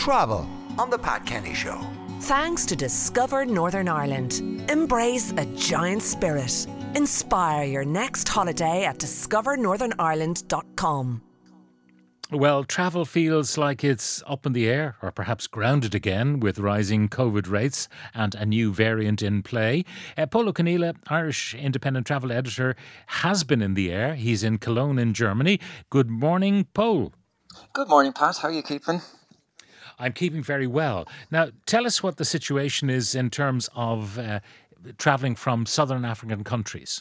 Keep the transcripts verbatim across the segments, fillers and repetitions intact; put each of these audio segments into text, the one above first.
Travel on The Pat Kenny Show. Thanks to Discover Northern Ireland. Embrace a giant spirit. Inspire your next holiday at discover northern ireland dot com. Well, travel feels like it's up in the air, or perhaps grounded again, with rising COVID rates and a new variant in play. Uh, Paul O'Conneilla, Irish Independent Travel Editor, has been in the air. He's in Cologne in Germany. Good morning, Paul. Good morning, Pat. How are you keeping? I'm keeping very well. Now, tell us what the situation is in terms of uh, travelling from southern African countries.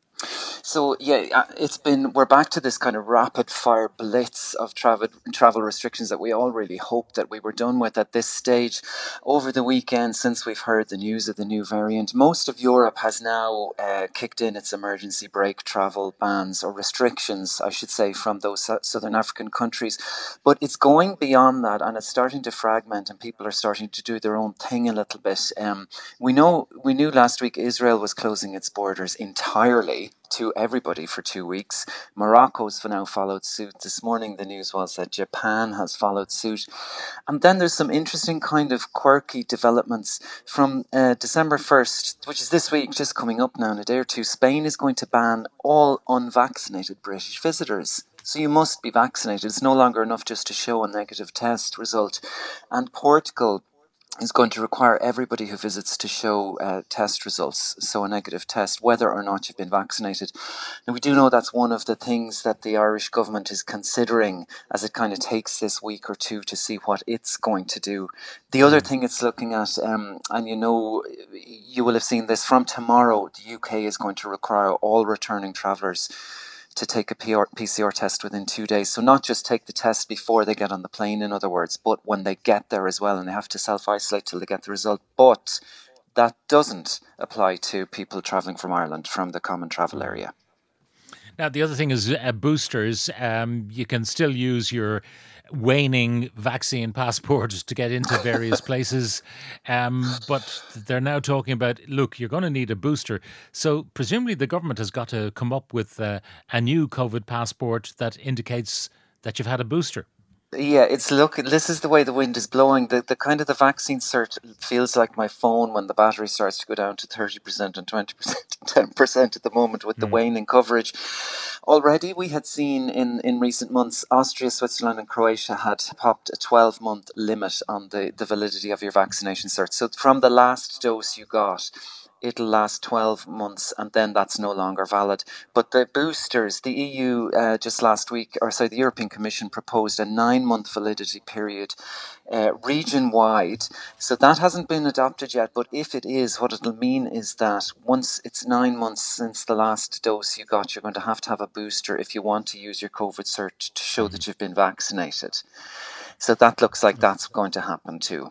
So, yeah, it's been, we're back to this kind of rapid fire blitz of travel travel restrictions that we all really hoped that we were done with at this stage. Over the weekend, since we've heard the news of the new variant, most of Europe has now uh, kicked in its emergency brake travel bans or restrictions, I should say, from those southern African countries. But it's going beyond that, and it's starting to fragment, and people are starting to do their own thing a little bit. Um, we know, we knew last week Israel was closing its borders entirely to everybody for two weeks. Morocco's now followed suit. This morning the news was that Japan has followed suit. And then there's some interesting kind of quirky developments from uh, December first, which is this week, just coming up now in a day or two. Spain is going to ban all unvaccinated British visitors. So you must be vaccinated. It's no longer enough just to show a negative test result. And Portugal is going to require everybody who visits to show uh, test results, so a negative test, whether or not you've been vaccinated. Now, we do know that's one of the things that the Irish government is considering as it kind of takes this week or two to see what it's going to do. The other thing it's looking at, um, and you know, you will have seen this, from tomorrow, the U K is going to require all returning travellers to take a P C R test within two days. So not just take the test before they get on the plane, in other words, but when they get there as well, and they have to self-isolate till they get the result. But that doesn't apply to people travelling from Ireland, from the common travel area. Now, the other thing is uh, boosters. Um, you can still use your waning vaccine passport to get into various places. Um, but they're now talking about, look, you're going to need a booster. So presumably the government has got to come up with uh, a new COVID passport that indicates that you've had a booster. Yeah, it's look. This is the way the wind is blowing. The the kind of the vaccine cert feels like my phone when the battery starts to go down to thirty percent and twenty percent, ten percent at the moment with the mm. waning coverage. Already, we had seen in, in recent months, Austria, Switzerland, and Croatia had popped a twelve month limit on the, the validity of your vaccination cert. So from the last dose you got, it'll last twelve months, and then that's no longer valid. But the boosters, the E U uh, just last week, or sorry, the European Commission proposed a nine-month validity period uh, region-wide. So that hasn't been adopted yet, but if it is, what it'll mean is that once it's nine months since the last dose you got, you're going to have to have a booster if you want to use your COVID cert to show that you've been vaccinated. So that looks like that's going to happen too.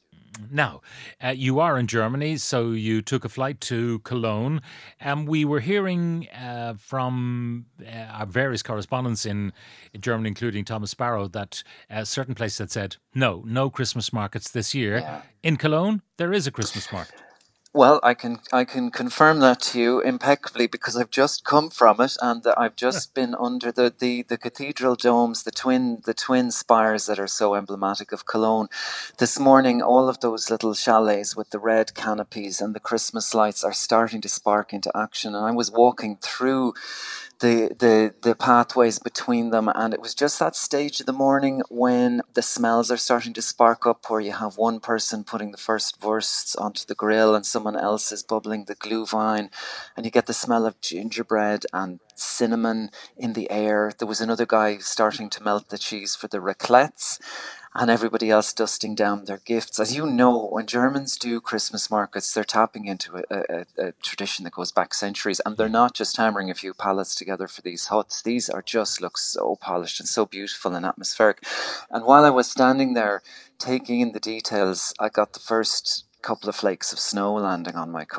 Now, uh, you are in Germany, so you took a flight to Cologne, and we were hearing uh, from uh, our various correspondents in, in Germany, including Thomas Sparrow, that uh, certain places had said, no, no Christmas markets this year. Yeah. In Cologne, there is a Christmas market. Well, I can I can confirm that to you impeccably because I've just come from it, and I've just been under the, the, the cathedral domes, the twin the twin spires that are so emblematic of Cologne. This morning, all of those little chalets with the red canopies and the Christmas lights are starting to spark into action. And I was walking through the the the pathways between them, and it was just that stage of the morning when the smells are starting to spark up, where you have one person putting the first wursts onto the grill and someone else is bubbling the glühwein, and you get the smell of gingerbread and cinnamon in the air. There was another guy starting to melt the cheese for the raclettes, and everybody else dusting down their gifts. As you know, when Germans do Christmas markets, they're tapping into a, a, a tradition that goes back centuries, and they're not just hammering a few pallets together for these huts. These are just look so polished and so beautiful and atmospheric. And while I was standing there taking in the details, I got the first couple of flakes of snow landing on my coat.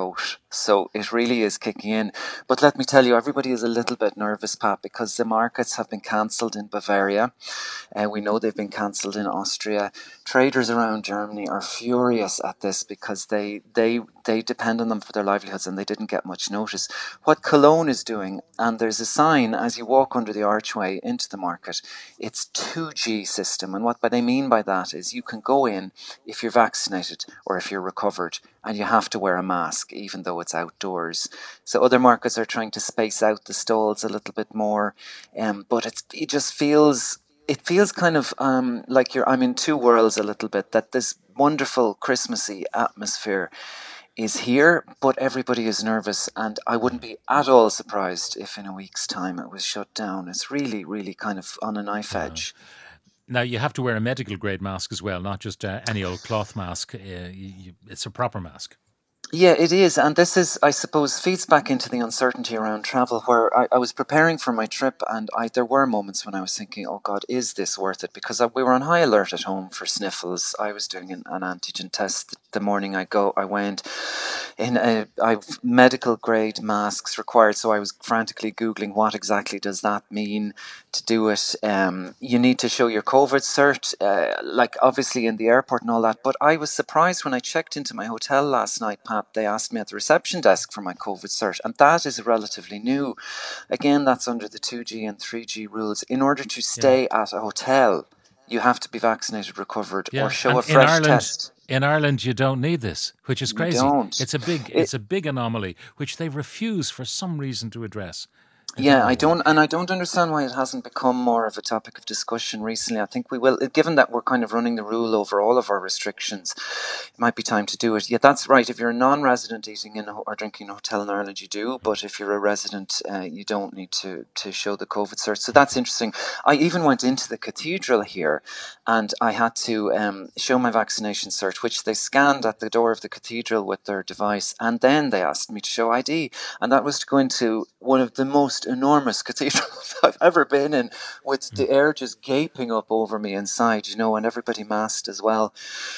So it really is kicking in. But let me tell you, everybody is a little bit nervous, Pat, because the markets have been cancelled in Bavaria. Uh, we know they've been cancelled in Austria. Traders around Germany are furious at this because they, they, they depend on them for their livelihoods and they didn't get much notice. What Cologne is doing, and there's a sign as you walk under the archway into the market, it's two G system. And what they mean by that is you can go in if you're vaccinated or if you're recovered, and you have to wear a mask even though it's outdoors. So other markets are trying to space out the stalls a little bit more, um, but it's, it just feels it feels kind of um, like you're I'm in two worlds a little bit, that this wonderful Christmassy atmosphere is here, but everybody is nervous, and I wouldn't be at all surprised if in a week's time it was shut down. It's really, really kind of on a knife edge. Now, you have to wear a medical grade mask as well, not just uh, any old cloth mask. Uh, you, you, it's a proper mask. Yeah, it is. And this is, I suppose, feeds back into the uncertainty around travel, where I, I was preparing for my trip and I, there were moments when I was thinking, oh God, is this worth it? Because I, we were on high alert at home for sniffles. I was doing an, an antigen test the morning I go. I went in a I've medical grade masks required. So I was frantically Googling what exactly does that mean to do it. Um, you need to show your COVID cert, uh, like obviously in the airport and all that. But I was surprised when I checked into my hotel last night, Pat. They asked me at the reception desk for my COVID cert, and that is relatively new. Again, that's under the two G and three G rules. In order to stay yeah. at a hotel, you have to be vaccinated, recovered, yeah. or show and a fresh Ireland, test. In Ireland, you don't need this, which is crazy. You don't. It's a big, it, it's a big anomaly, which they refuse for some reason to address. Yeah, I don't, and I don't understand why it hasn't become more of a topic of discussion recently. I think we will, given that we're kind of running the rule over all of our restrictions, it might be time to do it. Yeah, that's right. If you're a non-resident eating in a, or drinking in a hotel in Ireland, you do. But if you're a resident, uh, you don't need to, to show the COVID cert. So that's interesting. I even went into the cathedral here and I had to um, show my vaccination cert, which they scanned at the door of the cathedral with their device. And then they asked me to show I D. And that was to go into one of the most enormous cathedrals I've ever been in, with the air just gaping up over me inside, you know, and everybody masked as well.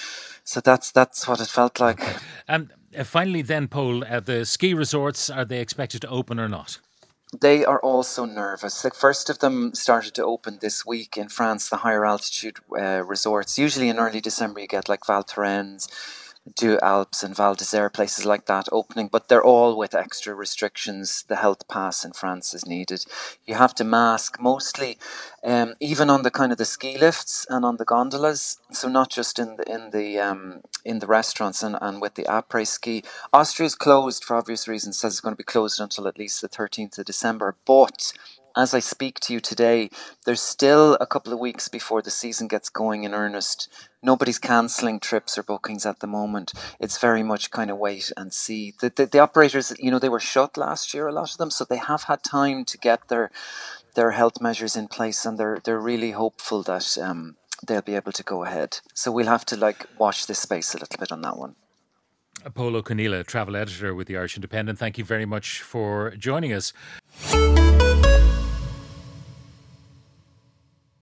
So that's that's what it felt like. And uh, finally then, Paul, uh, the ski resorts, are they expected to open or not? They are also nervous. The first of them started to open this week in France, the higher altitude uh, resorts. Usually in early December you get like Val Thorens, Deux Alpes and Val d'Isère, places like that opening, but they're all with extra restrictions. The health pass in France is needed. You have to mask mostly, um, even on the kind of the ski lifts and on the gondolas. So not just in the in the um, in the restaurants and, and with the après ski. Austria's closed for obvious reasons. Says it's going to be closed until at least the thirteenth of December. But as I speak to you today, there's still a couple of weeks before the season gets going in earnest. Nobody's cancelling trips or bookings at the moment. It's very much kind of wait and see. The, the the operators, you know, they were shut last year, a lot of them, so they have had time to get their their health measures in place, and they're they're really hopeful that um, they'll be able to go ahead. So we'll have to like watch this space a little bit on that one. Paul O'Conneilla, travel editor with the Irish Independent, thank you very much for joining us.